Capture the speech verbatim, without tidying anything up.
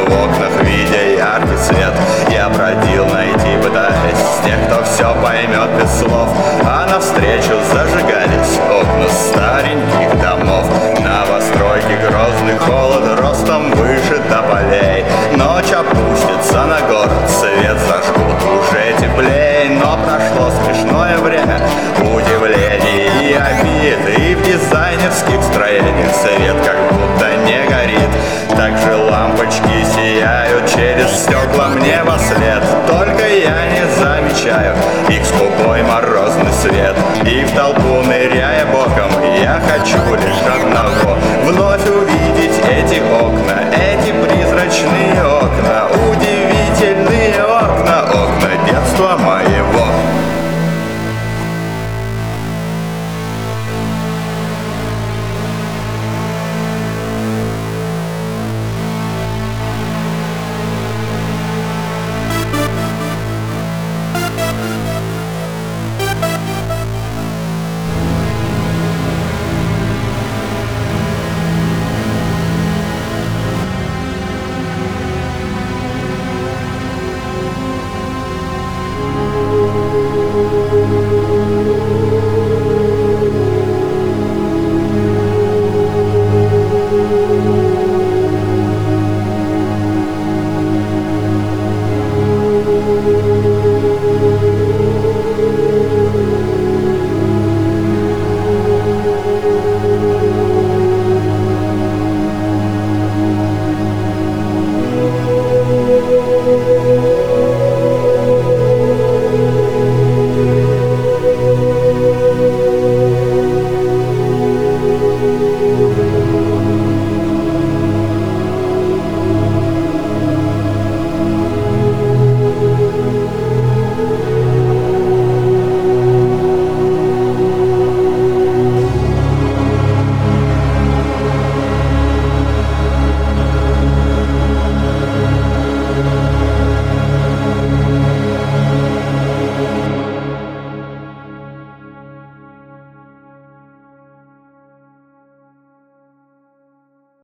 в окнах, видя яркий свет. Я бродил найти, пытаясь тех, кто все поймет без слов. А навстречу зажигались окна стареньких домов. Новостройки, грозный холод, ростом выше тополей. Ночь опустится на город, свет зажгут уже теплей. Но прошло смешное время удивлений и обид, и в дизайнерских строениях свет как будто не горит. Также лампочки сияют через стекла мне во след. Только я не замечаю их скупой морозный свет. И в толпу ныряя боком, я хочу лишь одного: вновь увидеть эти окна, эти призрачные окна.